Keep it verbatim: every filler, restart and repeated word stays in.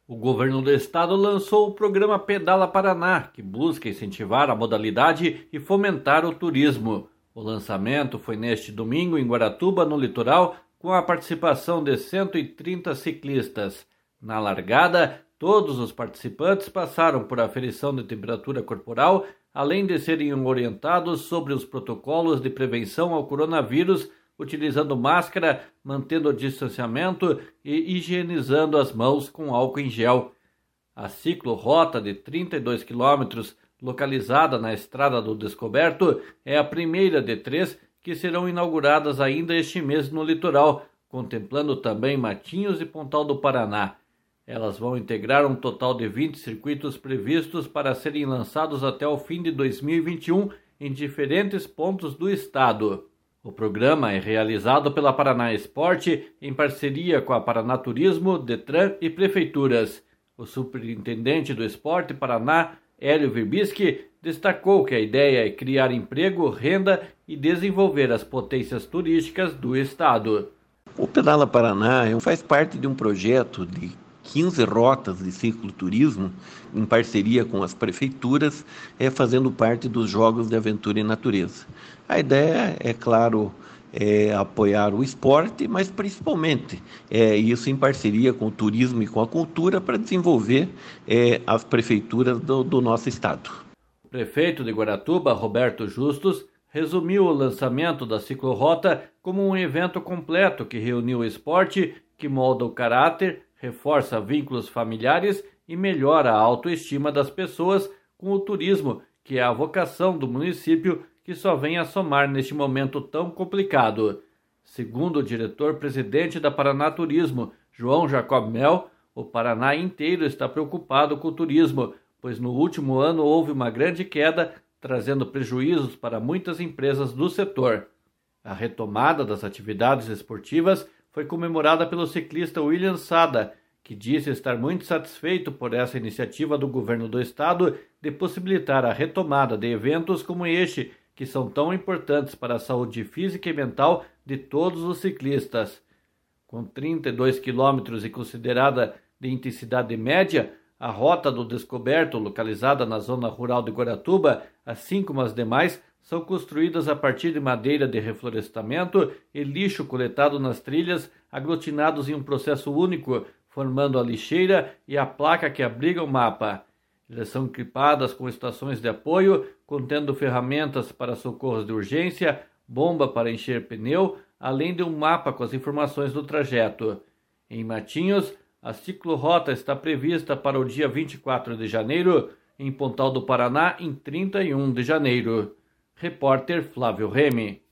O governo do estado lançou o programa Pedala Paraná, que busca incentivar a modalidade e fomentar o turismo. O lançamento foi neste domingo em Guaratuba, no litoral, com a participação de cento e trinta ciclistas. Na largada, todos os participantes passaram por aferição de temperatura corporal, além de serem orientados sobre os protocolos de prevenção ao coronavírus, utilizando máscara, mantendo o distanciamento e higienizando as mãos com álcool em gel. A ciclorrota de trinta e dois quilômetros, localizada na Estrada do Descoberto, é a primeira de três que serão inauguradas ainda este mês no litoral, contemplando também Matinhos e Pontal do Paraná. Elas vão integrar um total de vinte circuitos previstos para serem lançados até o fim de dois mil e vinte e um em diferentes pontos do estado. O programa é realizado pela Paraná Esporte em parceria com a Paraná Turismo, Detran e prefeituras. O superintendente do Esporte Paraná, Hélio Verbisky, destacou que a ideia é criar emprego, renda e desenvolver as potências turísticas do estado. O Pedala Paraná faz parte de um projeto de quinze rotas de cicloturismo em parceria com as prefeituras, é, fazendo parte dos Jogos de Aventura e Natureza. A ideia é, claro, é apoiar o esporte, mas principalmente é isso em parceria com o turismo e com a cultura para desenvolver é, as prefeituras do, do nosso estado. O prefeito de Guaratuba, Roberto Justus, resumiu o lançamento da ciclorrota como um evento completo que reuniu o esporte, que molda o caráter, reforça vínculos familiares e melhora a autoestima das pessoas com o turismo, que é a vocação do município, que só vem a somar neste momento tão complicado. Segundo o diretor-presidente da Paraná Turismo, João Jacob Mel, o Paraná inteiro está preocupado com o turismo, pois no último ano houve uma grande queda, trazendo prejuízos para muitas empresas do setor. A retomada das atividades esportivas foi comemorada pelo ciclista William Sada, que disse estar muito satisfeito por essa iniciativa do governo do estado de possibilitar a retomada de eventos como este, que são tão importantes para a saúde física e mental de todos os ciclistas. Com trinta e dois quilômetros e considerada de intensidade média, a Rota do Descoberto, localizada na zona rural de Guaratuba, assim como as demais, são construídas a partir de madeira de reflorestamento e lixo coletado nas trilhas, aglutinados em um processo único, formando a lixeira e a placa que abriga o mapa. Elas são equipadas com estações de apoio, contendo ferramentas para socorros de urgência, bomba para encher pneu, além de um mapa com as informações do trajeto. Em Matinhos, a ciclorrota está prevista para o dia vinte e quatro de janeiro, em Pontal do Paraná, em trinta e um de janeiro. Repórter Flávio Remy.